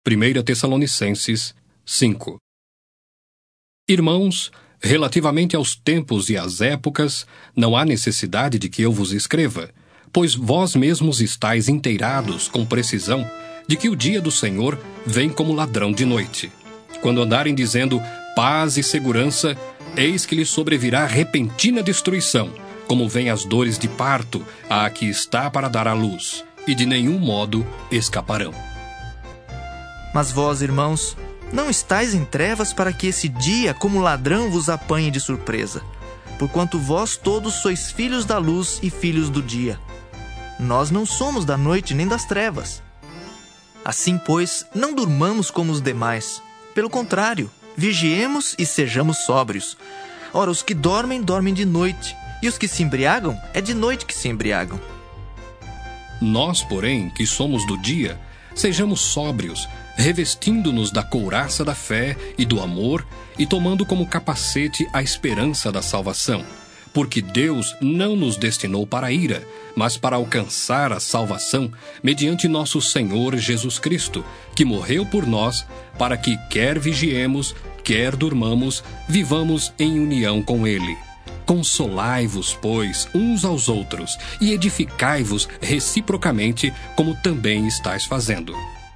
1 Tessalonicenses 5. Irmãos, relativamente aos tempos e às épocas, não há necessidade de que eu vos escreva, pois vós mesmos estáis inteirados com precisão de que o dia do Senhor vem como ladrão de noite. Quando andarem dizendo paz e segurança, eis que lhes sobrevirá repentina destruição, como vêm as dores de parto à que está para dar à luz, e de nenhum modo escaparão. Mas vós, irmãos, não estáis em trevas para que esse dia, como ladrão, vos apanhe de surpresa, porquanto vós todos sois filhos da luz e filhos do dia. Nós não somos da noite nem das trevas. Assim, pois, não durmamos como os demais. Pelo contrário, vigiemos e sejamos sóbrios. Ora, os que dormem, dormem de noite, e os que se embriagam, é de noite que se embriagam. Nós, porém, que somos do dia, sejamos sóbrios, revestindo-nos da couraça da fé e do amor e tomando como capacete a esperança da salvação. Porque Deus não nos destinou para a ira, mas para alcançar a salvação mediante nosso Senhor Jesus Cristo, que morreu por nós, para que quer vigiemos, quer durmamos, vivamos em união com Ele. Consolai-vos, pois, uns aos outros, e edificai-vos reciprocamente, como também estáis fazendo.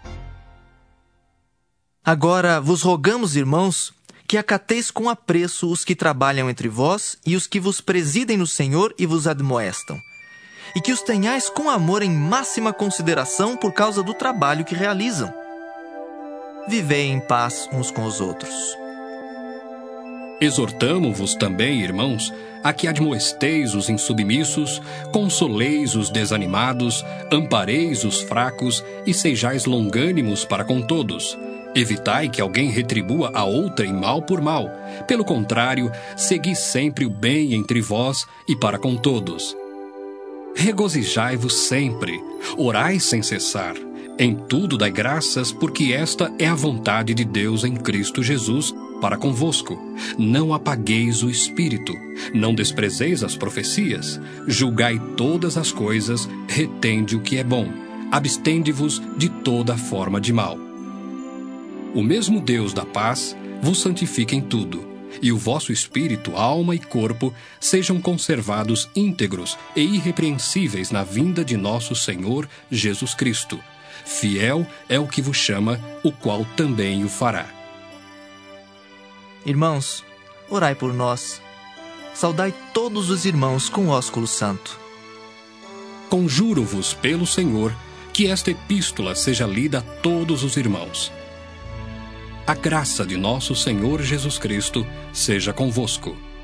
Agora vos rogamos, irmãos, que acateis com apreço os que trabalham entre vós e os que vos presidem no Senhor e vos admoestam, e que os tenhais com amor em máxima consideração por causa do trabalho que realizam. Vivei em paz uns com os outros. Exortamo-vos também, irmãos, a que admoesteis os insubmissos, consoleis os desanimados, ampareis os fracos e sejais longânimos para com todos. Evitai que alguém retribua a outrem mal por mal. Pelo contrário, segui sempre o bem entre vós e para com todos. Regozijai-vos sempre, orai sem cessar. Em tudo dai graças, porque esta é a vontade de Deus em Cristo Jesus para convosco. Não apagueis o espírito, não desprezeis as profecias, julgai todas as coisas, retende o que é bom, abstende-vos de toda forma de mal. O mesmo Deus da paz vos santifique em tudo, e o vosso espírito, alma e corpo sejam conservados íntegros e irrepreensíveis na vinda de nosso Senhor Jesus Cristo. Fiel é o que vos chama, o qual também o fará. Irmãos, orai por nós. Saudai todos os irmãos com ósculo santo. Conjuro-vos pelo Senhor que esta epístola seja lida a todos os irmãos. A graça de nosso Senhor Jesus Cristo seja convosco.